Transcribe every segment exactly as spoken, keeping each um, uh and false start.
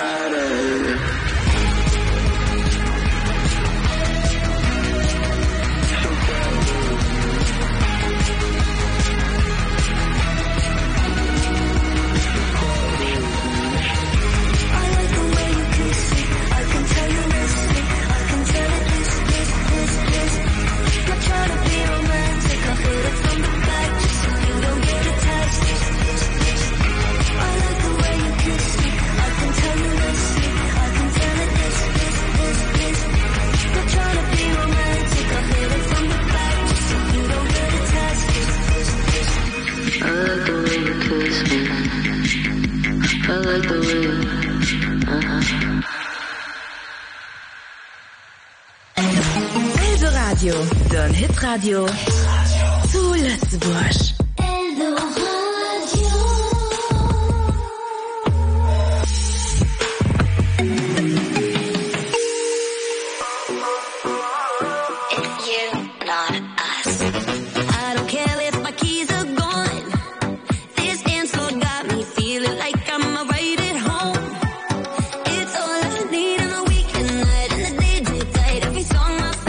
Don Hitradio zu Lützeburg.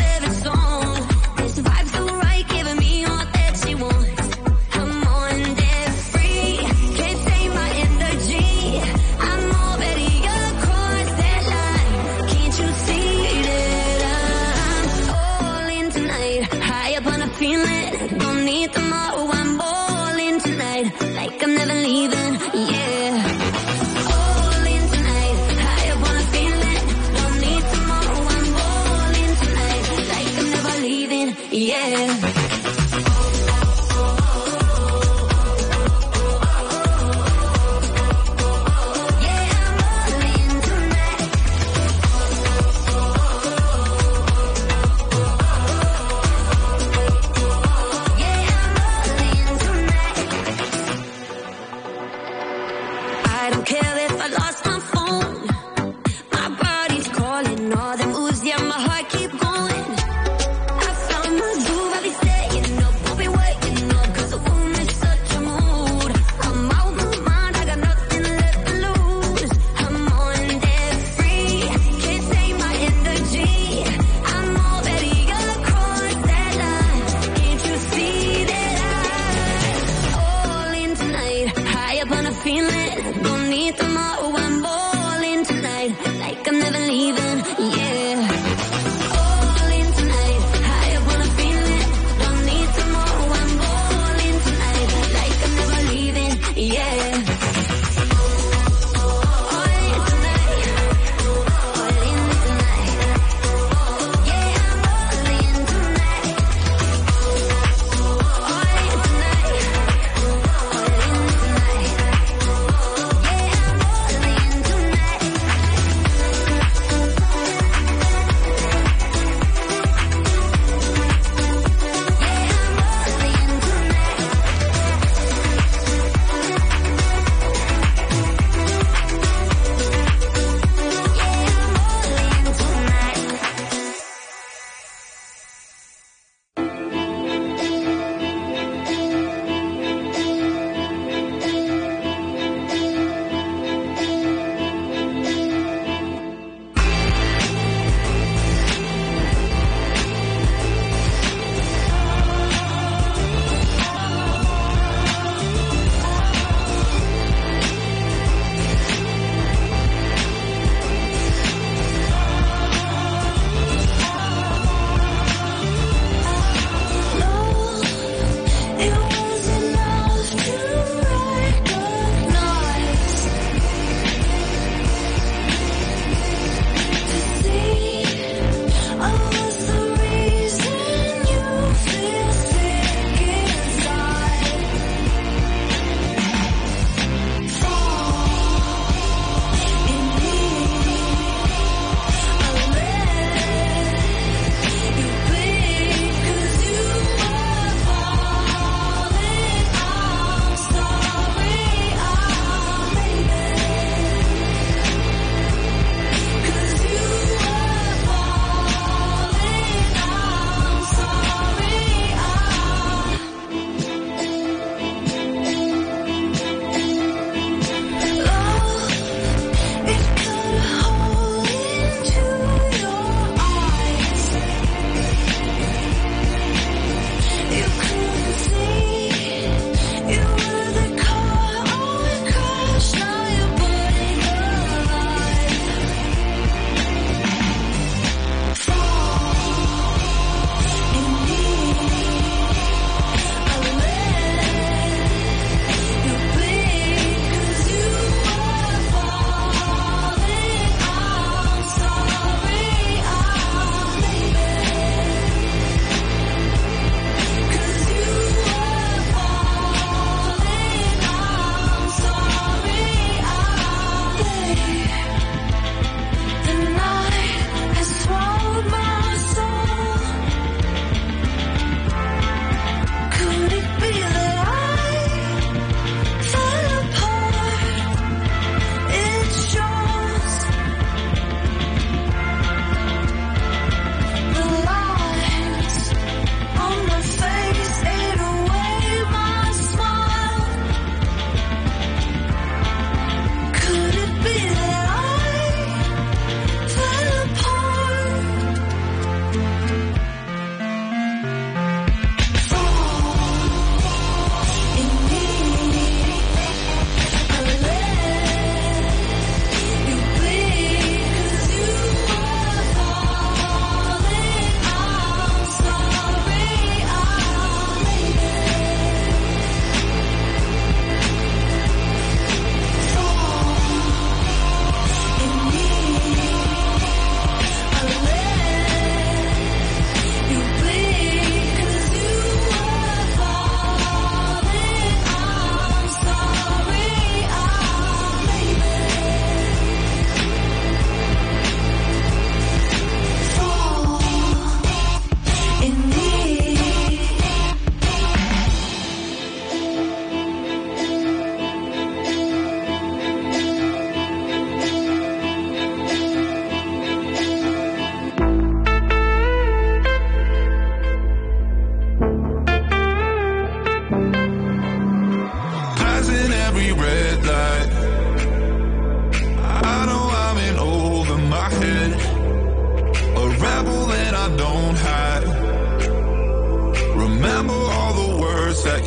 Vibes so right, giving me all that you want. Come on, dance.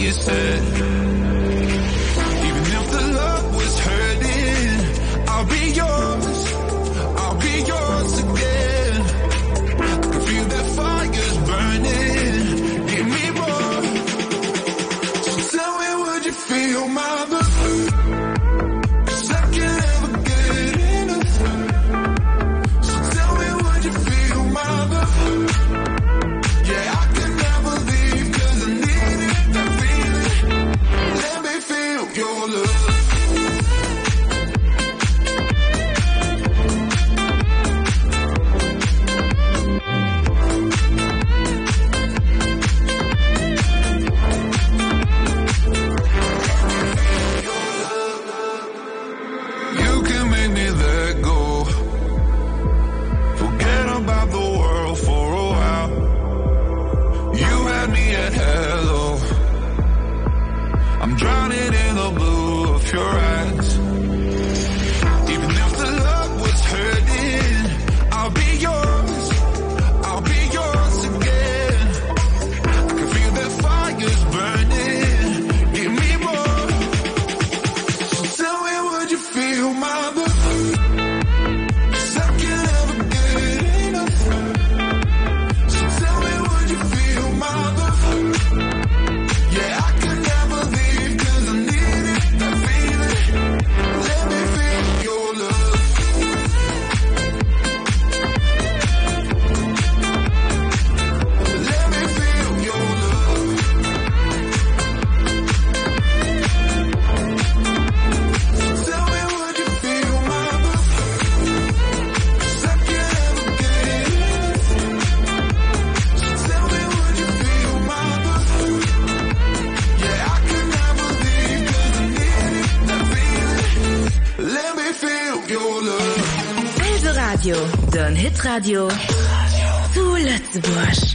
you said. Even if the love was hurting, I'll be yours, I'll be yours again. I can feel that fire's burning, give me more. So tell me, would you feel my love? Don Hit Radio zu Lützburg.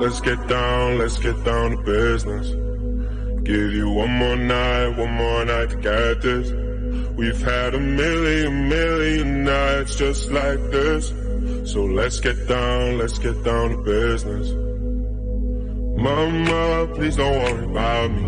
Let's get down, let's get down to business. Give you one more night, one more night to get this. We've had a million, million nights just like this. So let's get down, let's get down to business. Mama, please don't worry about me.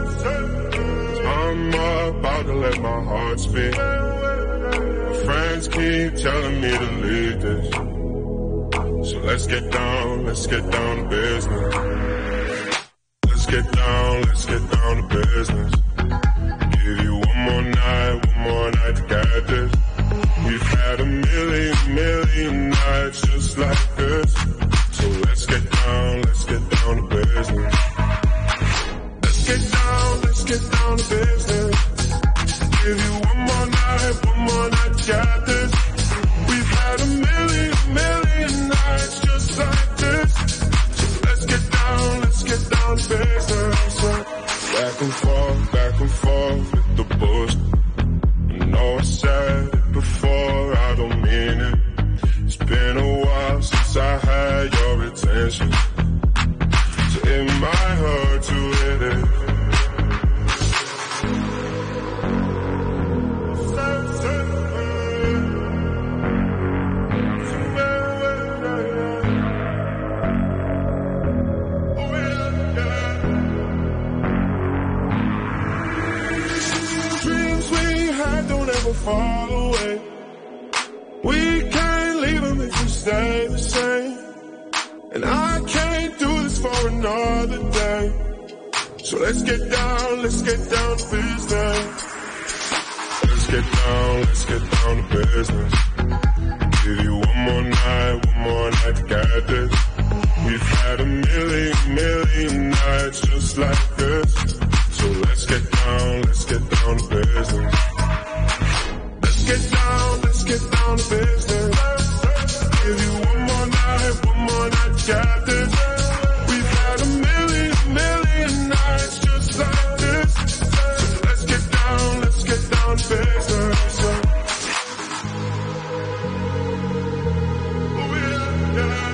I'm about to let my heart speak. My friends keep telling me to leave this. So let's get down, let's get down to business. Let's get down, let's get down to business. Give you one more night, one more night to get this. We've had a million, million nights just like this. So let's get down, let's get down to business. Let's get down, let's get down to business. Give you one more night, one more night to get this. We've had a million, million nights just like this. So let's get down, let's get down to business. Back and forth, back and forth with the bullshit. I know I said it before, I don't mean it. It's been a while since I had your attention, so it might hurt to hit it. Dreams we had don't ever fall away. We can't leave them if we stay the same. And I can't do this for another day. So let's get down, let's get down to business. Let's get down, let's get down to business. Give you one more night, one more night to get this. We've had a million, million nights just like this. So let's get down, let's get down to business. Let's get down, let's get down to business. Give you one more night, one more night to get this. We've had a million, million nights just like this. So let's get down, let's get down to business. Oh yeah, yeah.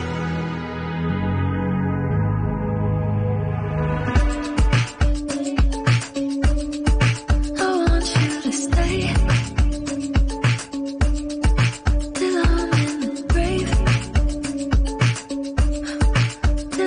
I want you to stay till I'm in the grave, till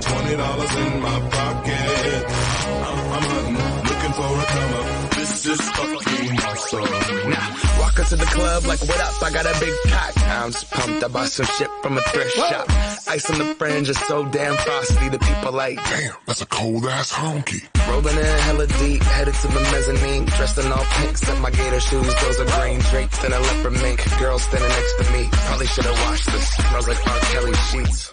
twenty dollars in my pocket. I'm, I'm hunting, looking for a come up. This is fucking awesome. Now, walk up to the club like, what up? I got a big cock. I'm just pumped. I bought some shit from a thrift shop. Ice on the fringe is so damn frosty. The people like, damn, that's a cold ass honky. Rolling in hella deep, headed to the mezzanine. Dressed in all pink, set my gator shoes. Those are green drapes and a leopard mink. Girl standing next to me. Probably should have washed this. Smells like R. Kelly sheets.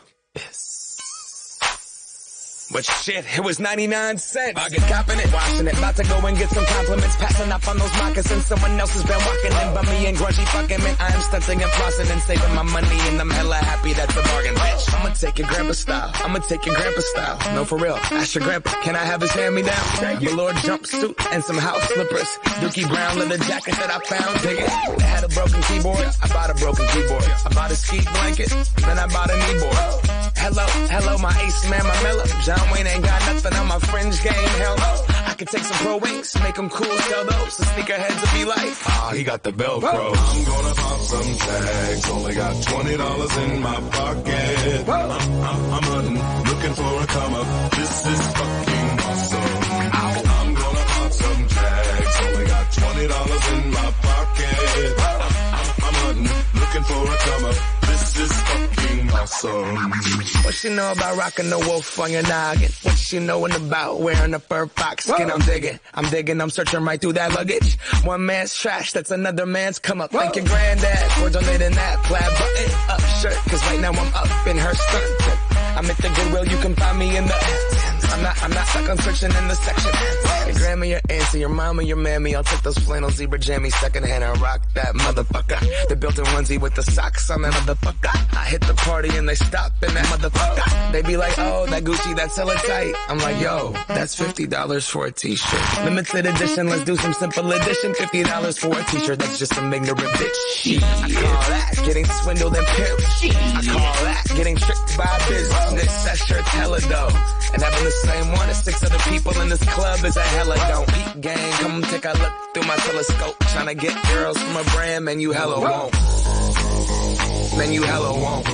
But shit, it was ninety-nine cents. I get copping it, washing it, about to go and get some compliments. Passing up on those moccasins, someone else has been walking in by me and grungy fucking man. I am stunting and flossing and saving my money, and I'm hella happy that's a bargain, bitch. I'ma take your grandpa style, I'ma take your grandpa style. No, for real, ask your grandpa, can I have his hand-me-down? Velour jumpsuit and some house slippers. Dookie brown leather jacket that I found, dig it. I had a broken keyboard, I bought a broken keyboard. I bought a ski blanket, then I bought a kneeboard. Hello, hello, my ace man, my mellow. John Wayne ain't got nothing on my fringe game, hell no. I could take some pro wings, make them cool, sell those. The sneakerheads will be like, ah, he got the Velcro. I'm gonna pop some tags, only got twenty dollars in my pocket. I'm, I'm, I'm hunting, looking for a come up. This is fucking awesome. I'm gonna pop some tags, only got twenty dollars in my pocket. I'm, I'm hunting, looking for a come up. This is fucking awesome. What she know about rocking the wolf on your noggin? What she knowin' about wearing a fur fox skin? I'm digging, I'm digging, I'm searching right through that luggage. One man's trash, that's another man's come up. Thank your granddad for donating that plaid button up shirt. Cause right now I'm up in her skirt. I'm at the Goodwill, you can find me in the... I'm not, I'm not stuck on searching in the section. Your grandma, your auntie, your mama, your mammy. I'll take those flannel zebra jammies secondhand and rock that motherfucker. The built-in onesie with the socks on that motherfucker. I hit the party and they stop in that motherfucker. They be like, oh, that Gucci, that's hella tight. I'm like, yo, that's fifty dollars for a t-shirt. Limited edition, let's do some simple edition. fifty dollars for a t-shirt, that's just some ignorant bitch. I call that getting swindled and pimped. I call that getting tricked by a business. That shirt's hella dope. And having the same one as six other people in this club is a hella don't. Peep gang, come take a look through my telescope. Tryna get girls from a brand, man, you hella won't. Man, you hella won't.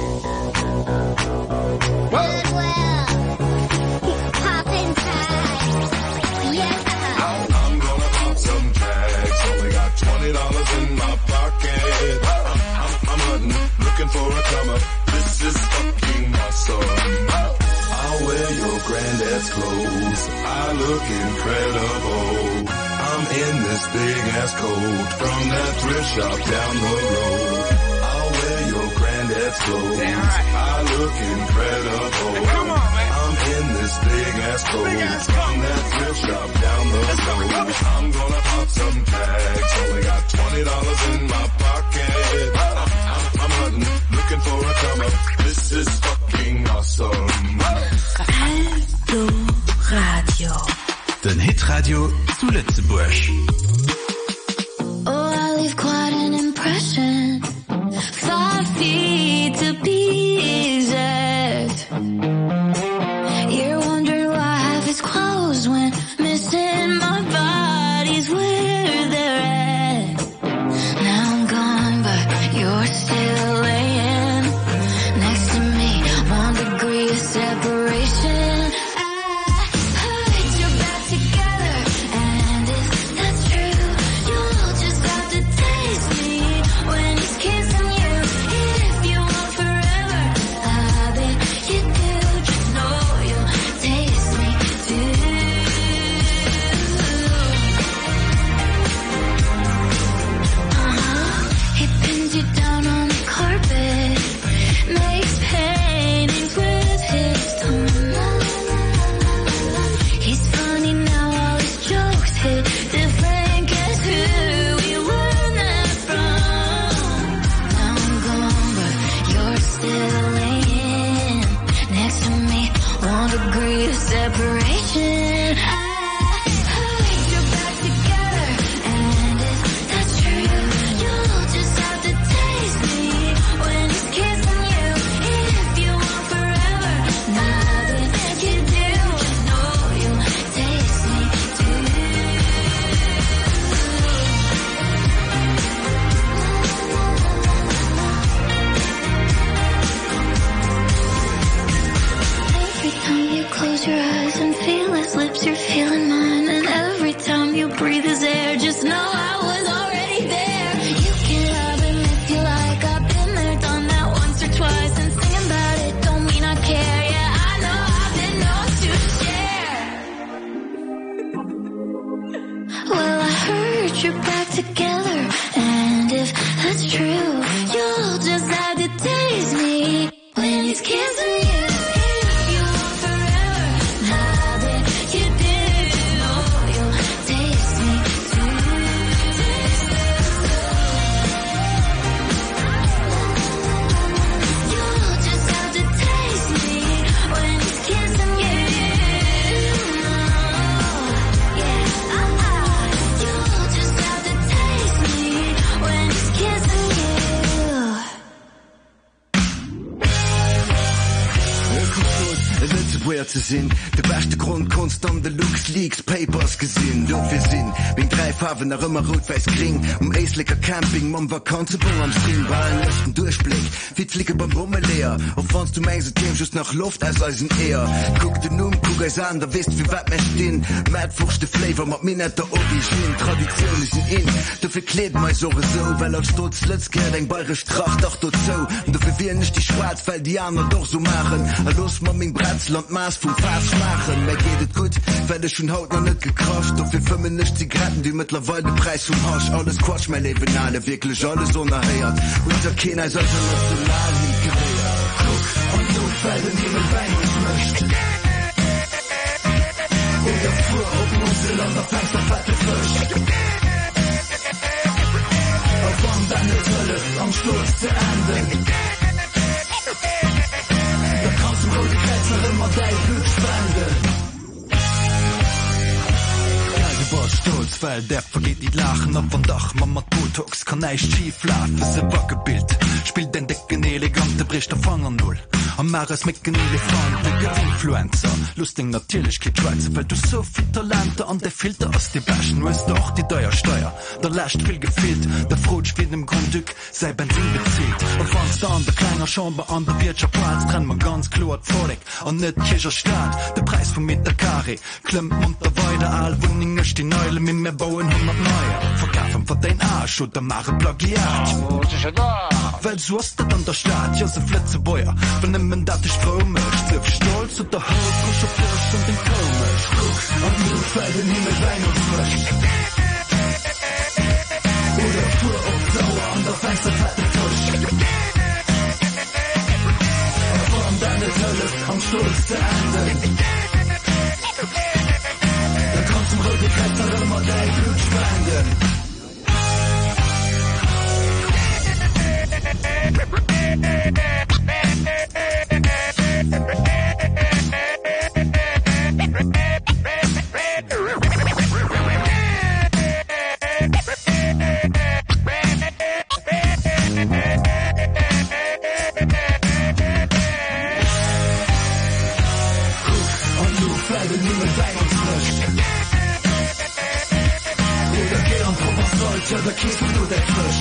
Poppin' tags. Yeah. I'm gonna pop some tags. Only got twenty dollars in my pocket. I'm, I'm, I'm hunting, looking for a come up. This is fucking awesome. I'll wear your granddad's clothes. I look incredible. I'm in this big ass coat from that thrift shop down the road. I'll wear your granddad's clothes. Right. I look incredible. Hey, come on, man. I'm in this big ass coat Big ass from that thrift shop down the road. I'm gonna pop some tags. Only got twenty dollars in my pocket. I'm, I'm, I'm hunting, looking for a come up. This is fucking awesome. Hello Radio. Den Hitradio zu Lützeburg. Oh, I leave quite an impression. Five feet to be exact. You're wondering why half is closed when missing my body's where they're at. Now I'm gone, but you're still laying next to me. One degree of separation. Every time you he's kissing you. You want forever, now that you did. Oh, you'll taste me too. You'll just have to taste me when he's kissing you. Yeah, uh-uh. You'll just have to taste me when he's kissing you. Woher zu sinn de beste Grund kunst an de Lux Leaks Papers gesinn do wir sinn wegen drei Farben nach immer rotweiß kring um eislicker Camping man war kan zu am Springballen letzten Durchblick wie flicke beim Bummel leer auf fandst du meinst Team just nach Luft als als ein eher guck den nun guck es an da wisst wie wat mir stehen Mäfuchte Flavor mat mir net der Origin Tradition ist in du verklebt mal so so weil als Sturz letzt gehört ein bayerisch Tracht doch dort so und du verwirr nicht die Schwarz weil die anderen doch so machen los man mein Bratzland Maß vom Fass machen mir geht es gut weil es schon haut noch nicht gekrascht doch für fünfundneunzig Zigaretten die mittlerweile Preis vom Hasch alles Quatsch mein Leben alle wirklich alles so nachheiert unser Kinder sollte national guck und so fällt in Himmel rein und möchte oder fuhr oben und so lang auf Fenster fette Fisch auf wann deine Hölle am Sturz zu enden da kannst du rote Kretzer immer dein Blut spenden Stolz, weil der vergeht die Lachen auf von Dach Mama Botox kann nicht schief laufen ist ein Wackebild spielt den Decken elegante bricht der Fanger null am Mares mit Elefant Influencer lustig natürlich geht Schweizer weil du so viel Talente an der Filter aus die Baschen wo ist doch die Steuersteuer der lascht viel gefehlt der Frot spielt im Grundstück sei Benzin bezahlt und fandst an der kleiner Chambre an der Wirtschaftsplatz dran man ganz klar vorleg und nicht Kircher Staat der Preis von Meter Carré klemmt munter weiter all Wohnungen die Neule mit mir bauen hundert neue verkaufen von den Arsch oder machen Plagiat weil so hast du dann der Staat ja so Flitzebäuer wenn man dat ich ströme ich stolz und der Haut frische Fleisch und den komisch und du fällt in Himmel rein und frisch oder fuhr auf sauer an der Fenster fette Fisch aber um deine Hölle am Sturz zu enden da kannst du rote Kretzer immer dein Blut spenden da kiest du der Frisch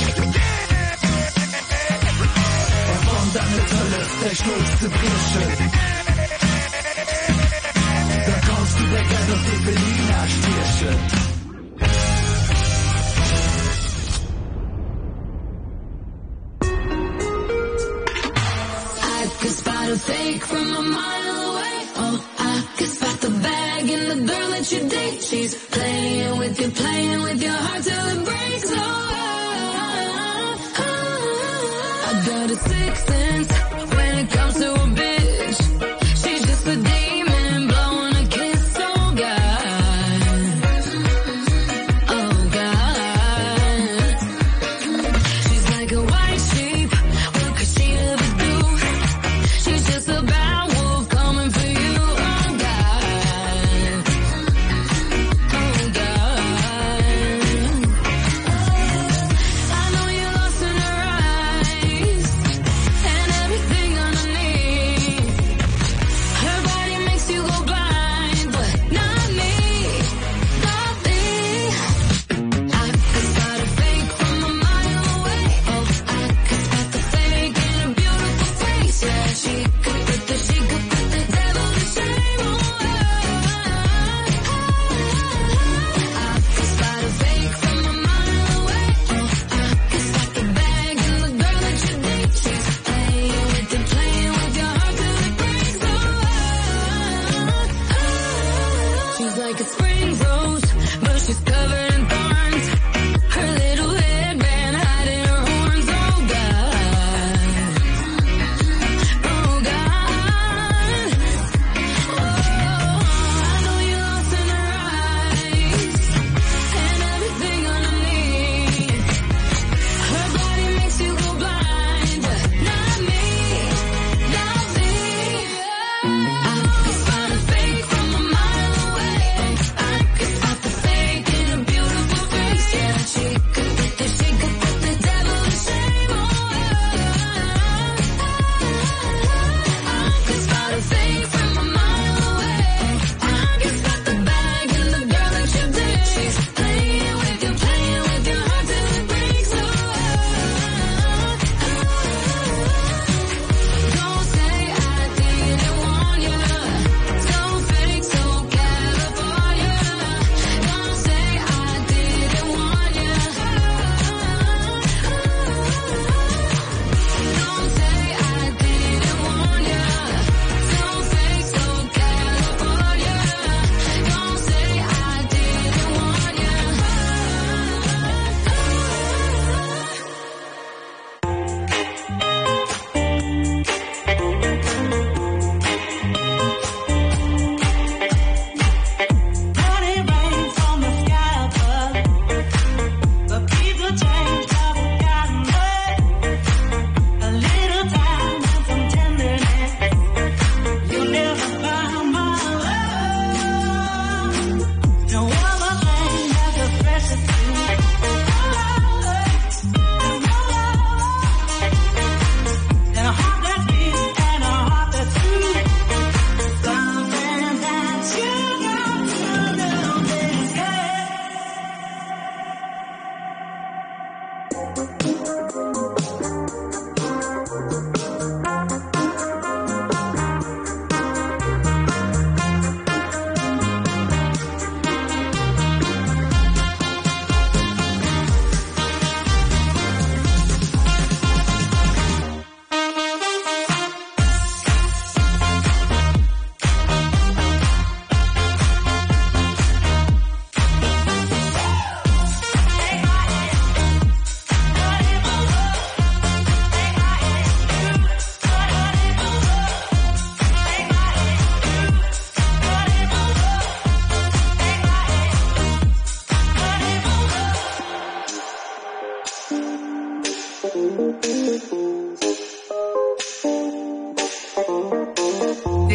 und von deine Hölle der Stolz zu brischen da kannst du der Geld auf die Berliner stierchen I could spot a fake from a mile away oh I could spot the bag in the girl that you date she's playing with you playing with your heart till it breaks oh I got a sixth sense when it comes to a bitch she's just a demon blowing a kiss oh God oh God she's like a white sheep what could she ever do she's just a bad wolf coming for you oh God oh God I know you're lost in her eyes and every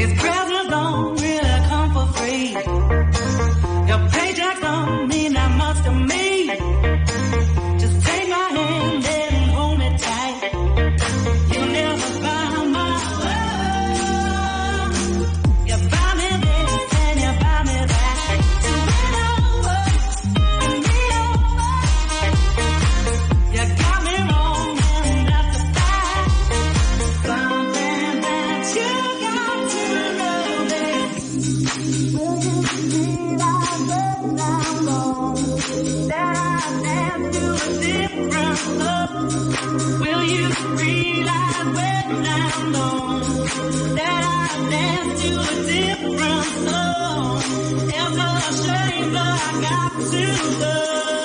These presents don't really come for free. Your paycheck don't mean that much to me. Just take my hand and hold me tight. You'll never find my love. You buy me this and you buy me that. So win over and me over. You got me wrong and that's a fact. Something that you got to know, baby. Will you realize when I'm gone that I never knew a different love? Will you realize when I'm gone that I dance to a different song? It's a shame that I got to go.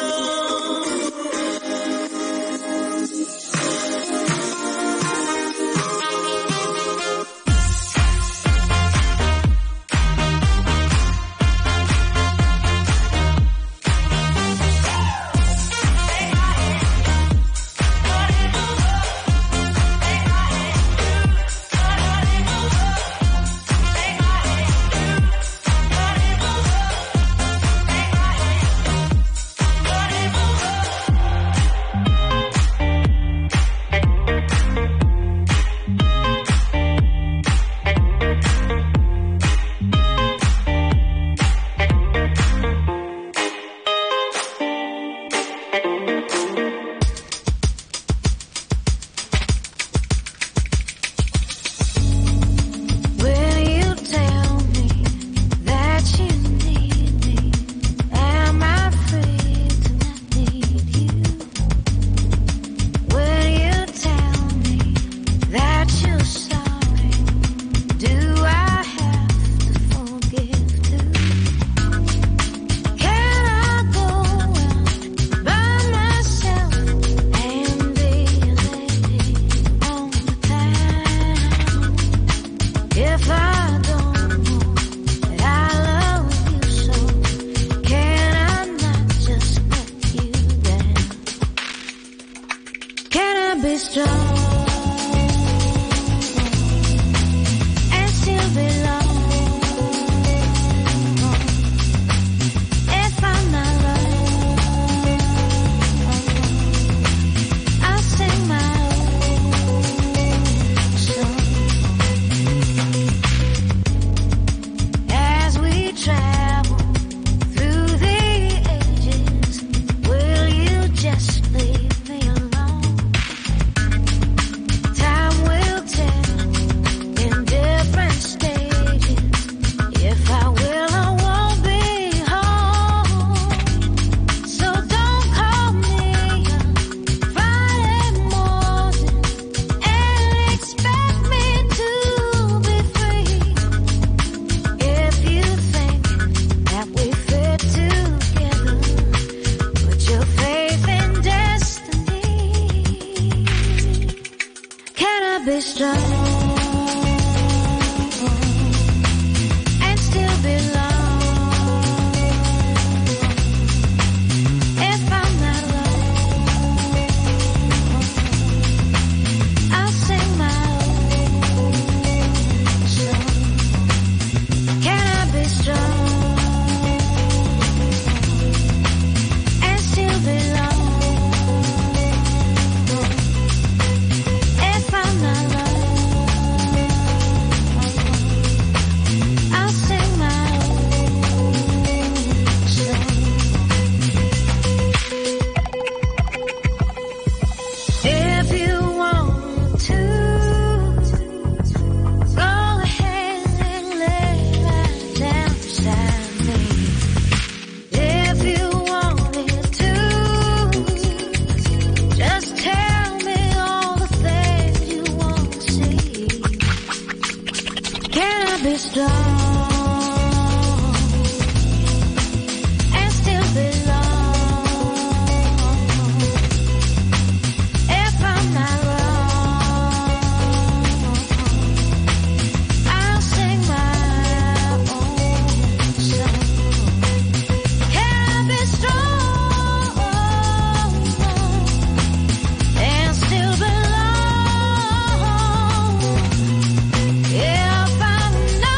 Will you tell me that you need me? Am I free to not need you? Will you tell me that you're sorry? Do I have to forgive too? Can I go out by myself and be a lady on the town? If I don't know that I love you so, can I not just let you down? Can I be strong and still be alone? If I'm not right, I'll sing my own song. As we travel through the ages, will you just leave me alone? Time will tell in different stages if I will or won't be home. So don't call me on Friday morning and expect me to be free. If you think that we fit together, put your faith in destiny. Can I be strong and still be alone? If I'm not right, I'll sing my own song. Can I be strong and still be alone? If I'm not right, I'll sing my own song. If you want to, go ahead and lay right down beside me. If you want me to, just tell me all the things you want to see. Can I be strong and still be alone? If I'm not wrong, I'll sing my own song. Can I be strong and still be alone? If I'm not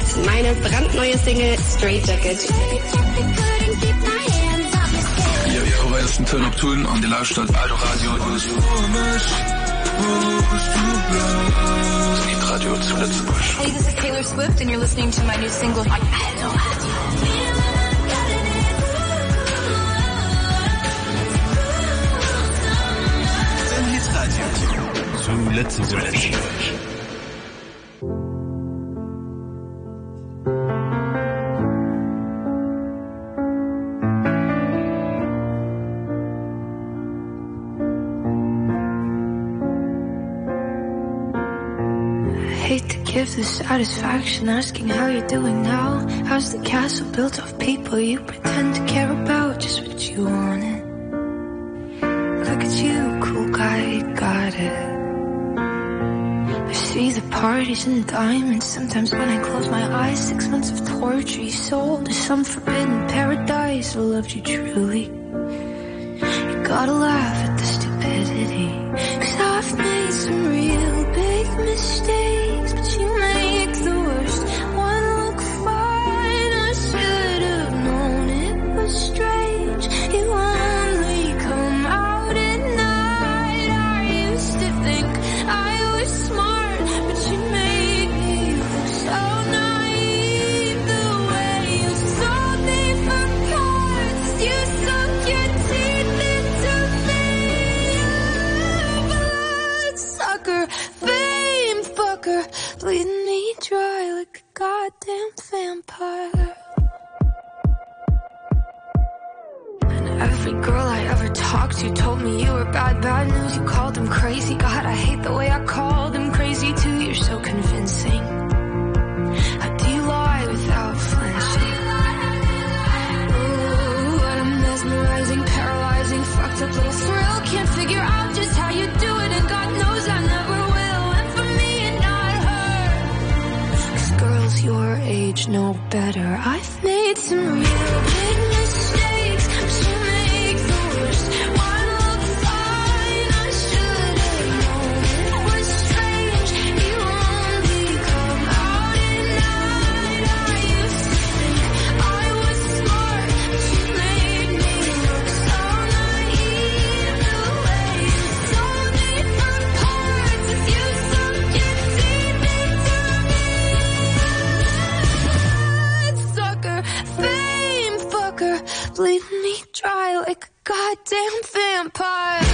meine brandneue Single Straight Jacket. Ja, ja, aber erst ein Turn up tun an die Lautstadt Aldo Radio. Hit Radio zu Lützebusch. Hey, this is Taylor Swift and you're listening to my new single on Aldo Radio. Hit Radio zu Lützebusch. Give the satisfaction asking how you're doing now. How's the castle built of people you pretend to care about? Just what you wanted. Look at you, cool guy, got it. I see the parties and diamonds. Sometimes when I close my eyes, six months of torture you sold to some forbidden paradise. I loved you truly. You gotta laugh at the stupidity, 'cause I've made some real big mistakes, but you make the worst one look fine. I should have known it was strange. You only come out at night. I used to think I was smart, but you made me look so naive. The way you sold me for parts, you sunk your teeth into me. Bloodsucker, fame fucker, bleeding me dry like a goddamn vampire. And every girl I ever talked to told me you were bad, bad news. You called them crazy. God, I hate the way I called them crazy too. You're so convincing. How do you lie without flinching? Ooh, what a mesmerizing, paralyzing, fucked up little thrill. Can't figure out just how you do it, and God knows I never will. And for me and not her, 'cause girls your age know better. I've made some real big mistakes, but you make the worst one look fine. I should have known it was strange. You only come out at night. I used to think I was smart, but you made me look so naive. The way you sold me for parts, as you sunk your teeth into me. Bloodsucker, fame fucker, bleeding me dry like a goddamn vampire.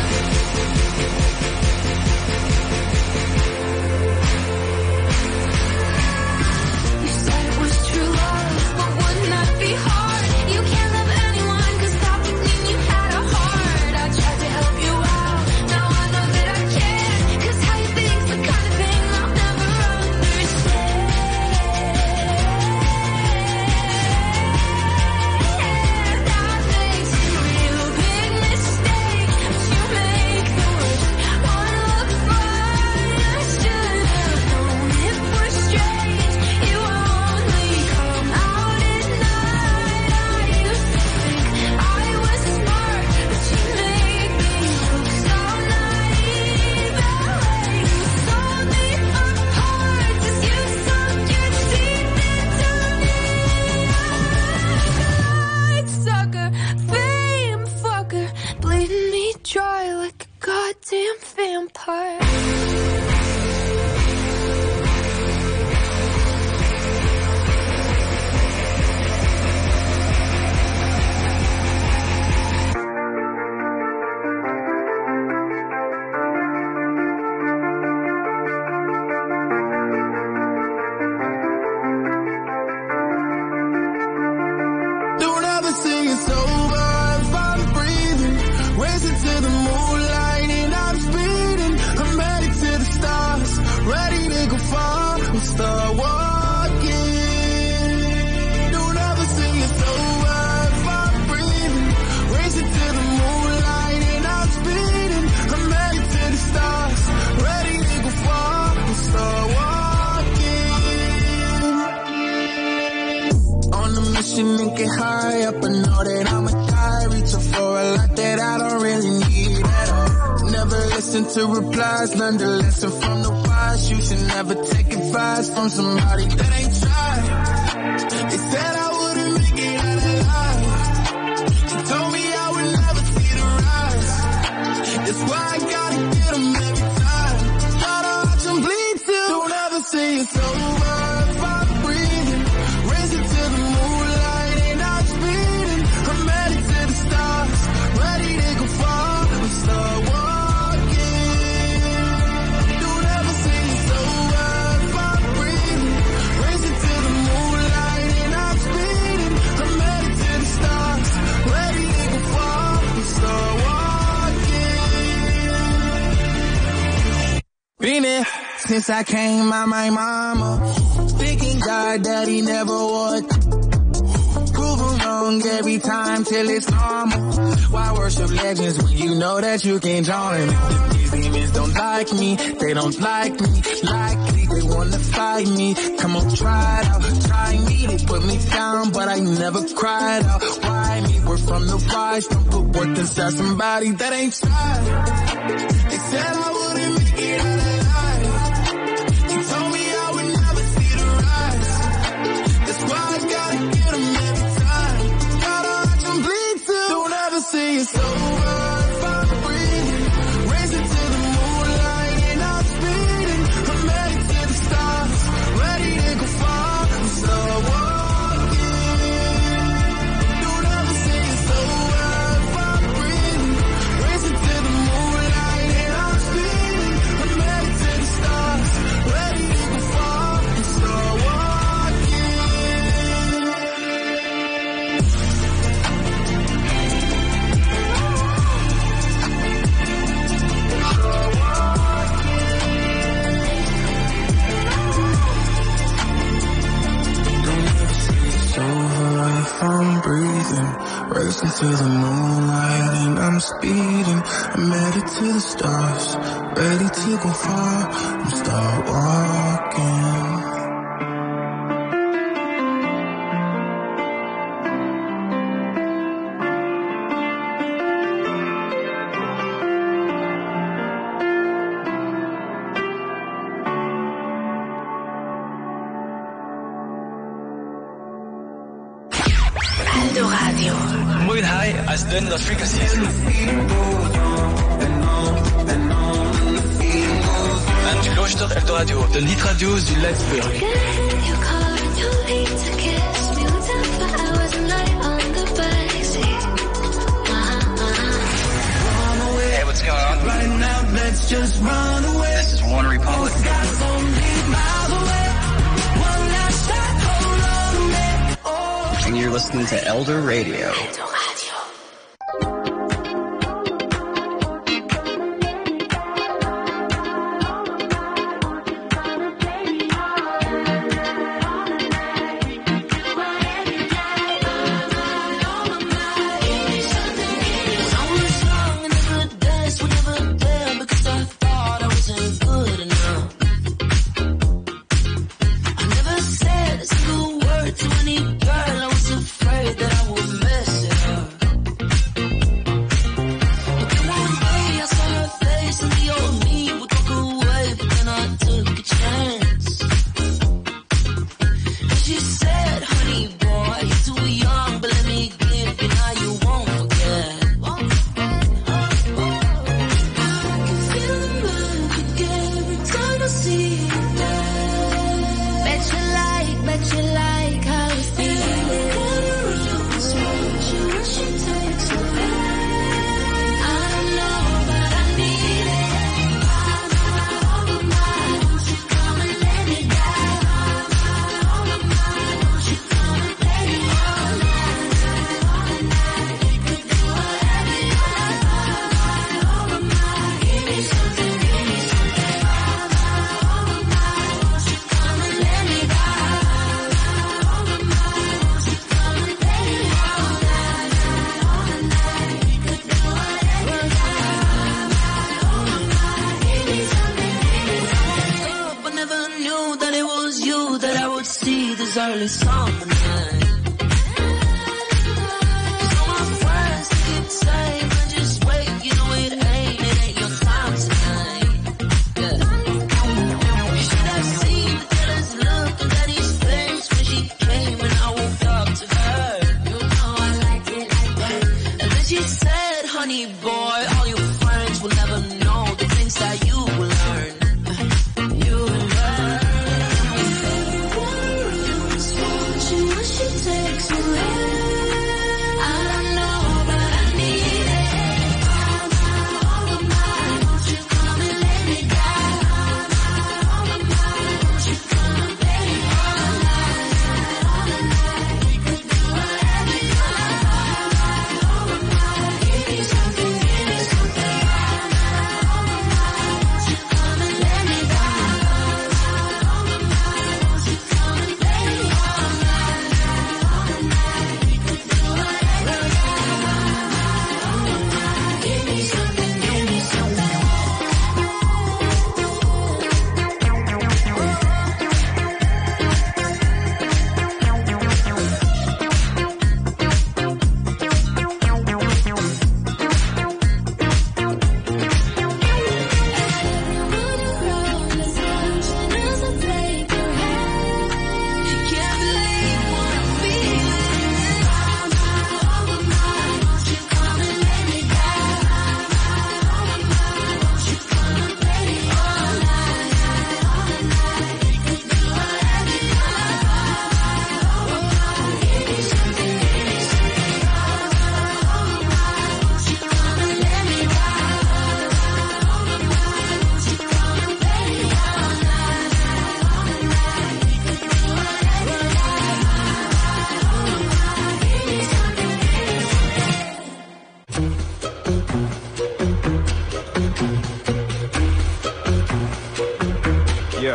You said it was true love, but wouldn't that be hard? You can't love anyone 'cause that would mean you had a heart. I tried to help you out, now I know that I can't, 'cause how you think's the kind of thing I'll never understand. I've made some real big mistakes, but you make the worst one look fine. I should have known it was strange. You only come out at night. I used to think I was smart, but you made me look so naive. The way you sold me for parts, as you sunk your teeth into me. Bloodsucker, fame fucker, bleeding me dry like a goddamn vampire. Don't ever say it's over if I'm breathing. Racing to the moonlight and I'm speeding. I'm headed to the stars, ready to go far and start walking. Don't ever say it's over if I'm breathing. Racing to the moonlight and I'm speeding. I'm headed to the stars, ready to go far and start walking. On a mission and get high up, I know that I'ma die. Reaching for a lot that I don't really need at all. Never listen to replies, learn the lesson from the wise. You should never take advice from somebody that ain't tried. They said I wouldn't make it out alive. They told me I would never see the rise. That's why I gotta get them every time. Gotta watch them bleed too. Don't ever say it's over if I'm breathing. Raise it to the moonlight and I'm speeding. I'm headed to the stars, ready to go far. I'm start walking. Don't ever say it's over if I'm breathing. Raise it to the moonlight and I'm speeding. I'm headed to the stars, ready to go far. I'm start walking. Been it since I came out my mama. Thinking God that he never would. Prove him wrong every time till it's normal. Why worship legends when you know that you can't join me? These demons don't like me, they don't like me. Likely they wanna fight me. Come on, try it out, try me. They put me down, but I never cried out. Why me? We're from the wise. Don't put worth inside somebody that ain't tried. They said I wouldn't make it out alive. They told me I would never see the rise. That's why I gotta get them every time. Gotta watch them bleed too. Don't ever say it's over if I'm breathing. Raise it to the moonlight and I'm speeding. I'm headed to the stars, ready to go far. I'm start walking. Don't ever say it's over if I'm breathing. Raise it to the moonlight and I'm speeding. I'm headed to the stars, ready to go far. I'm start walking. Don't ever say it's over if I'm breathing. Racing to the moonlight and I'm speeding. I'm headed to the stars, ready to go far. I'm start walking. Aldo Radio. Muy high als dun dat frequencies. En tu luistert Aldo Radio, de litradio zu Letzburg. You called and told me to kiss me. We talked for hours and night on the backseat. Hey, what's going on? Right now, let's just run away. This is One Republic. Skies only miles away. One last shot, hold on to me. And you're listening to Elder Radio. Aldo Radio. early summer night. So my friends keep saying, but just wait, you know it ain't, it ain't your time tonight. Yeah. You should have seen the jealous look on Daddy's face when she boy. All your friends will never know the things that you will learn. You will learn. If everyone is watching when she takes away, I don't know, but I need it. All my, all of mine, won't you come and let me die? All my, all of mine, won't you come and let me all night, all the night. We could do whatever you want. All of mine, give me something, give me something. All my, all of mine, won't you come and let me die? All of mine, won't you come and let me all night, all the night. We could do whatever you want. All of mine, give me something, give me something. Yeah.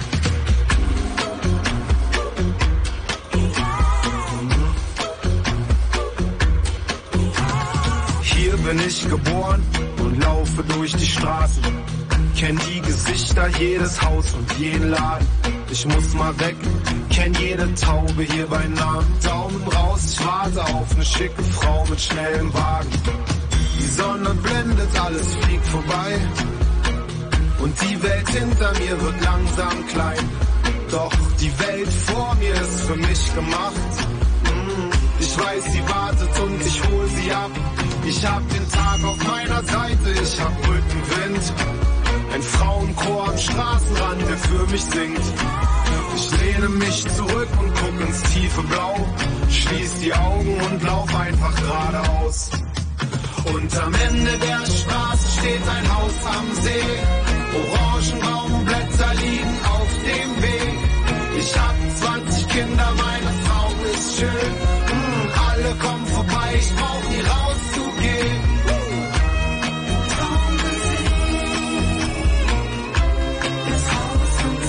Hier bin ich geboren und laufe durch die Straßen. Kenn die Gesichter, jedes Haus und jeden Laden. Ich muss mal weg, kenn jede Taube hier bei Namen. Daumen raus, ich warte auf eine schicke Frau mit schnellem Wagen. Die Sonne blendet, alles fliegt vorbei. Und die Welt hinter mir wird langsam klein. Doch die Welt vor mir ist für mich gemacht. Mm, ich weiß, sie wartet und ich hol sie ab. Ich hab den Tag auf meiner Seite, ich hab Rückenwind. Ein Frauenchor am Straßenrand, der für mich singt. Ich lehne mich zurück und guck ins tiefe Blau. Schließ die Augen und lauf einfach geradeaus. Und am Ende der Straße steht ein Haus am See. Orangenbaumblätter liegen auf dem Weg. Ich hab zwanzig Kinder, meine Frau ist schön. Mm, alle kommen vorbei, ich brauch nie rauszugehen. Traum gesehen, das Haus am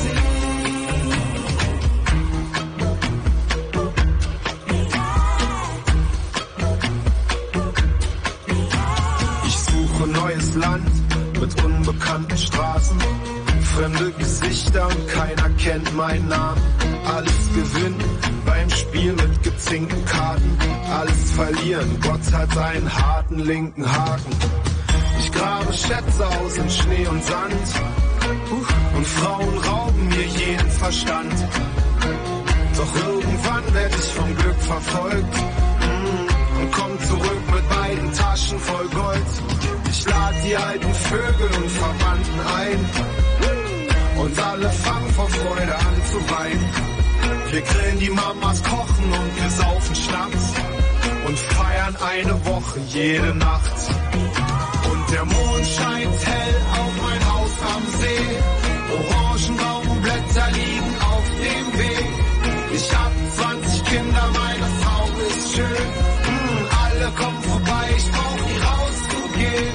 See. Ich suche neues Land mit unbekannten Straßen, fremde Gesichter und keiner kennt meinen Namen. Alles gewinnen beim Spiel mit gezinkten Karten, alles verlieren, Gott hat einen harten linken Haken. Ich grabe Schätze aus in Schnee und Sand und Frauen rauben mir jeden Verstand. Doch irgendwann werd ich vom Glück verfolgt und komm zurück mit beiden Taschen voll Gold. Ich lad die alten Vögel und Verwandten ein und alle fangen vor Freude an zu weinen. Wir grillen die Mamas, kochen und wir saufen Schnaps und feiern eine Woche jede Nacht. Und der Mond scheint hell auf mein Haus am See. Orangenbaumblätter liegen auf dem Weg. Ich hab zwanzig Kinder, meine Frau ist schön. Mm, alle kommen vorbei, ich brauch nie rauszugehen.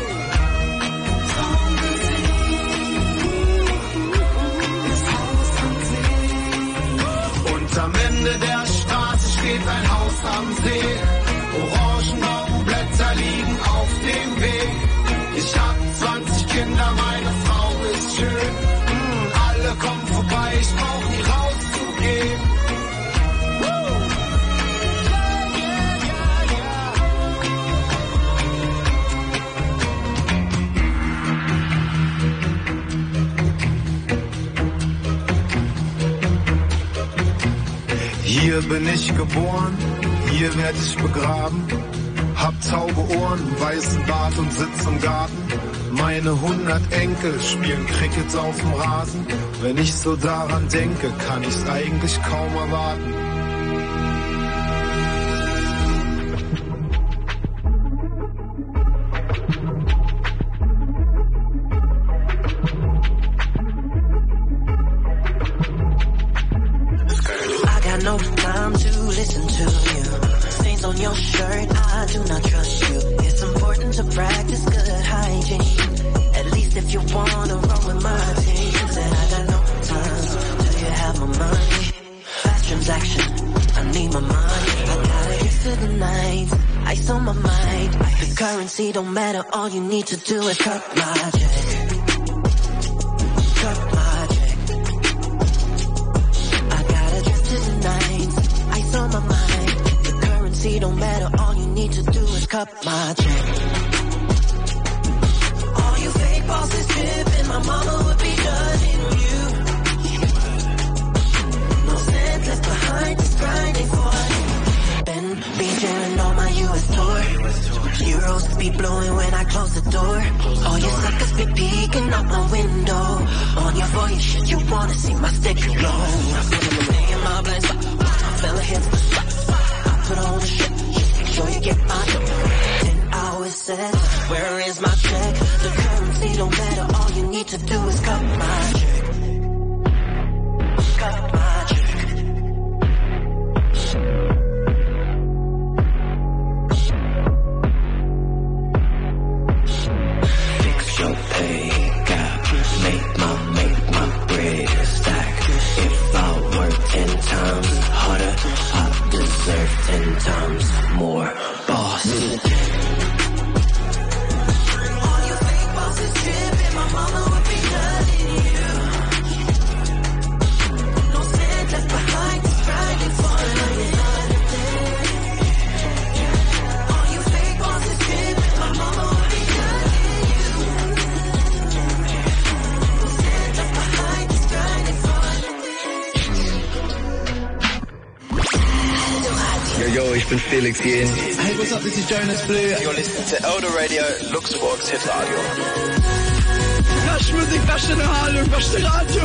Traum gesehen, das Haus am See. Und am Ende der Straße steht ein Haus am See. Orangenbaumblätter liegen auf dem Weg. Ich hab zwanzig Kinder, meine Frau ist schön. Mm, alle kommen vorbei, ich brauch nie rauszugehen. Hier bin ich geboren, hier werd ich begraben. Hab taube Ohren, weißen Bart und sitz im Garten. Meine hundert Enkel spielen Cricket auf dem Rasen. Wenn ich so daran denke, kann ich's eigentlich kaum erwarten. I got no time to listen to you. Stains on your shirt, I do not trust you. It's important to practice good hygiene. At least if you wanna roll with my team. Said I got no time, do you have my money? Fast transaction, I need my money. I got it for the night, ice on my mind. The currency don't matter, all you need to do is cut my check. Cut my check. I got a drift to the night, ice on my mind. The currency don't matter, all you need to do is cut my check. All you fake bosses tripping, my mama would be judging you. No sense left behind, just grinding for it. Been be jamming on my U S tour. Euros be blowing when I close the door. All you suckers be peeking out my window. On your voice shit, you wanna see my stick glow. In my blind spot, my fella hits the spot. I put on the shit, make sure you get my dough. Ten hours set, where is my check? The currency don't matter, all you need to do is cut my check. Cut my check. Fix your pay gap, make my, make my bread stack. If I work ten times harder, I deserve ten times more. Boss. All you fake bosses tripping, my mama would be judging you. No sense left behind, just grinding for another day. All you fake bosses tripping, my mama would be judging you. No sense left behind, just grinding for Yo, yo, ich bin Felix Jen. Hey, what's up? This is Jonas Blue. You're listening to Elder Radio, Luxembourg's Hit Radio. Wasch Musik, wasch in Halle, wasch Radio.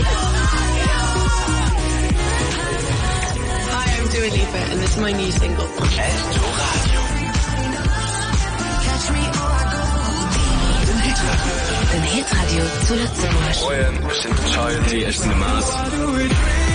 Hi, I'm Dua Lipa, and this is my new single. Eldo Radio. Den Hitradio. Den Hitradio zu Luxemburg. Moin, wir sind Child. Hey, ich bin der Mars.